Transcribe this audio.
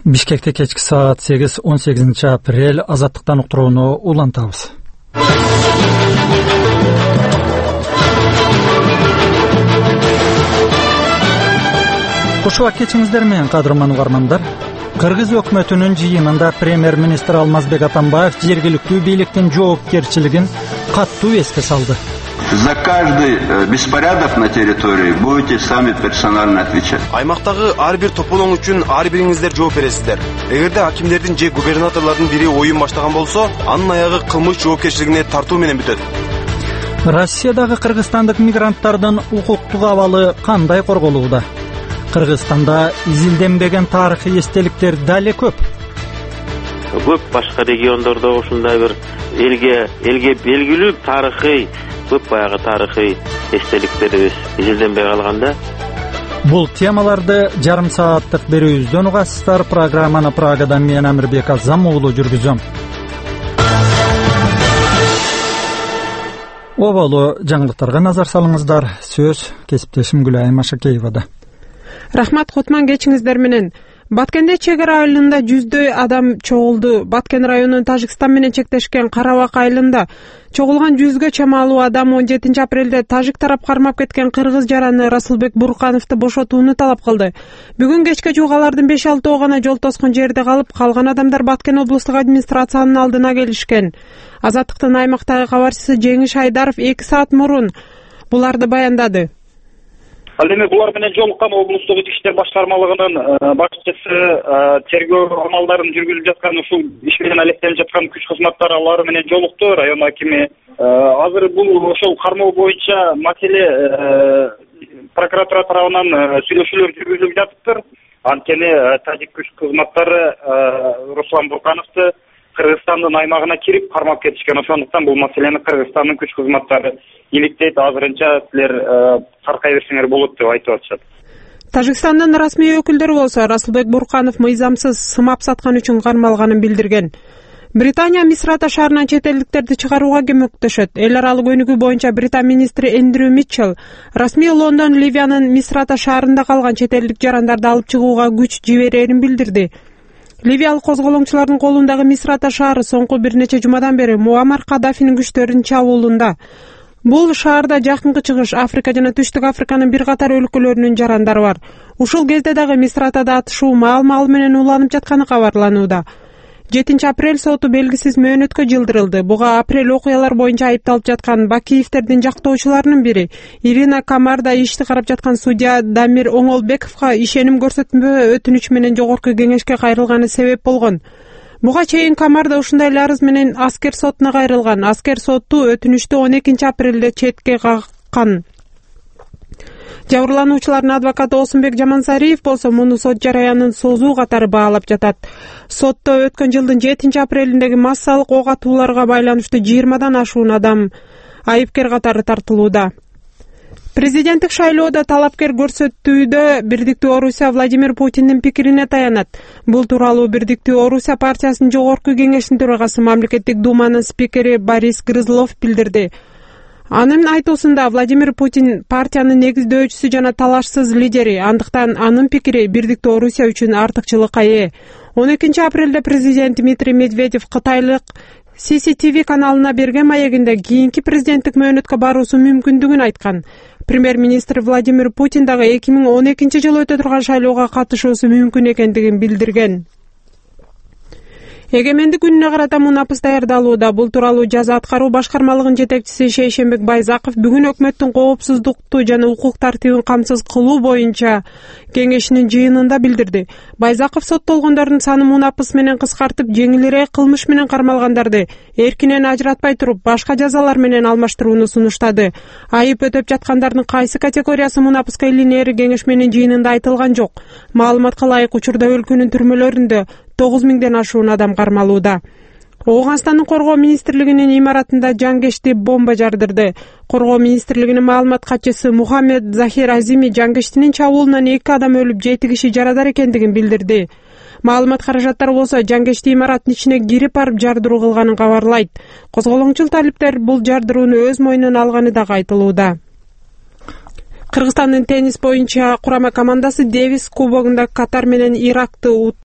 Бишкекте кечки саат 8, 18 апрель азаттыктан уктурууну улантабыз. Кушуак кечиңиздер менен кадырман угармандар. Кыргыз өкмөтүнүн жыйынында премьер-министр Алмазбек Атамбаев жергиликтүү бийликтин жоопкерчилигин каттуу эске салды. За каждый беспорядок на территории будете сами персонально отвечать. Аймактагы ар бир тополоң үчүн ар бириңиздер жооп бересиздер. Эгерде акимдердин же губернаторлордун бири оюн баштаган болсо, анын аягы кылмыш жоопкерчилигине тартуу менен бүтөт. Россиядагы кыргызстандык мигранттардын укуктук абалы кандай корголууда? Кыргызстанда изилденбеген тарыхый эстеликтер дале көп. Көп башка региондордо ушундай бир элге белгилүү тарыхый көп баягы тарыхый эстеликтерибиз изилденбей калганда. Бул темаларды жарым сааттык берүүбүздөн угасыздар. Программаны Прагадан мен Амирбек Азам уулу жүргүзөм. Оболу жаңылыктарга назар салыңыздар. Сөз кесиптешим Гүлайым Ашакеевада. Рахмат, Кутман, кечиңиздер менен. Баткенде чек ара айылында жүздөй адам чогулду. Баткен районунун Тажикстан менен чектешкен Карабак айылында чогулган 100гө чамалуу адам 17 апрелде тажик тарап кармап кеткен кыргыз жараны Расылбек Буркановду бошотууну талап кылды. Бүгүн кечке жуук алардын 5-6 гана жол тоскон жерде калып, калган адамдар Баткен облустук администрациянын алдына келишкен. Азаттыктын аймактагы кабарчысы Жеңиш Айдаров 2 саат мурун буларды баяндады. Ал эми булар менен жолуккан облустук ички иштер башкармалыгынын башчысы тергөө амалдарын жүргүзүп жаткан ушул иш менен алектенип жаткан күч кызматтары алар менен жолукту. Район акими азыр бул ошол кармоо боюнча маселе прокуратура тарабынан сүйлөшүүлөр жүргүзүлүп жатыптыр. Анткени тажик күч кызматтары Руслан Буркановду Кыргызстандын аймагына кирип кармап кетишкен. Ошондуктан бул маселени Кыргызстандын күч кызматтары иликтейт. Азырынча силер таркай берсеңер болот деп айтып атышат. Тажикстандын расмий өкүлдөрү болсо Расылбек Бурканов мыйзамсыз сымап саткан үчүн кармалганын билдирген. Британия Мисрата шаарынан чет элдиктерди чыгарууга көмөктөшөт. Эл аралык өнүгүү боюнча Британ министри Эндрю Митчелл расмий Лондон Ливиянын Мисрата шаарында калган чет элдик жарандарды алып чыгууга күч жиберерин билдирди. Ливиялык козголоңчулардын колундагы Мисрата шаары соңку бир нече жумадан бери Муаммар Каддафинин күчтөрүнүн чабуулунда. Бул шаарда жакынкы чыгыш Африка жана Түштүк Африканын бир катар өлкөлөрүнүн жарандары бар. Ушул кезде дагы Мисратада атышуу маал менен уланып жатканы кабарланууда. 7 апрель соту белгисиз мөөнөткө жылдырылды. Буга апрель окуялар боюнча айыпталып жаткан Бакиевтердин жактоочуларынын бири Ирина Камарда ишти карап жаткан судья Дамир Оңолбековго ишеним көрсөтмө өтүнүч менен жогорку кеңешке кайрылганы себеп болгон. Буга чейин Камарда ушундай эле арыз менен аскер сотуна кайрылган. Аскер соту өтүнүчтү 12 апрелде четке каккан. Жабырлануучулардын адвокаты Осунбек Жамансариев болсо муну сот жараянын созуу катары баалап жатат. Сотто өткөн жылдын 7 апрелиндеги массалык ок атууларга байланыштуу 20дан ашуун адам айыпкер катары тартылууда. Президенттик шайлоодо талапкер көрсөтүүдө Бирдиктүү Орусия Владимир Путиндин пикирине таянат. Бул тууралуу Бирдиктүү Орусия партиясынын жогорку кеңешинин төрагасы Мамлекеттик думанын спикери Борис Грызлов билдирди. Анын айтуусунда Владимир Путин партиянын негиздөөчүсү жана талашсыз лидери, андыктан анын пикири Бирдиктүү Орусия үчүн артыкчылыкка ээ. 12 апрелде президент Дмитрий Медведев кытайлык CCTV каналына берген маегинде кийинки президенттик мөөнөткө баруусу мүмкүндүгүн айткан. Премьер-министр Владимир Путин дагы 2012 жылы өтө турган шайлоого катышуусу мүмкүн экендигин билдирген. Эгемендик күнүнө карата мунапыс даярдалууда. Бул тууралуу жаза аткаруу башкармалыгынын жетекчиси Шейшембек Байзаков бүгүн өкмөттүн коопсуздукту жана укук тартибин камсыз кылуу боюнча кеңешинин жыйынында билдирди. Байзаков соттолгондордун саны мунапыс менен кыскартып, жеңилирээк кылмыш менен кармалгандарды эркинен ажыратпай туруп, башка жазалар менен алмаштырууну сунуштады. Айып өтөп жаткандардын кайсы категориясы мунапыска илинери кеңешменин жыйынында айтылган жок. Маалыматка ылайык учурда өлкөнүн түрмөлөрүндө 9000ден ашуун адам кармалууда. Ооганстандын коргоо министрлигинин имаратында жангешти бомба жардырды. Коргоо министрлигинин маалымат катчысы Мухаммед Захир Азими жангештинин чабуулунан 2 адам өлүп, 7 киши жарадар экендигин билдирди. Маалымат каражаттары болсо жангешти имараттын ичине кирип барып жардыруу кылганын кабарлайт. Козголоңчул талиптер бул жардырууну өз мойнуна алганы дагы айтылууда. Кыргызстандын теннис боюнча курама командасы Дэвис кубогунда Катар менен Иракты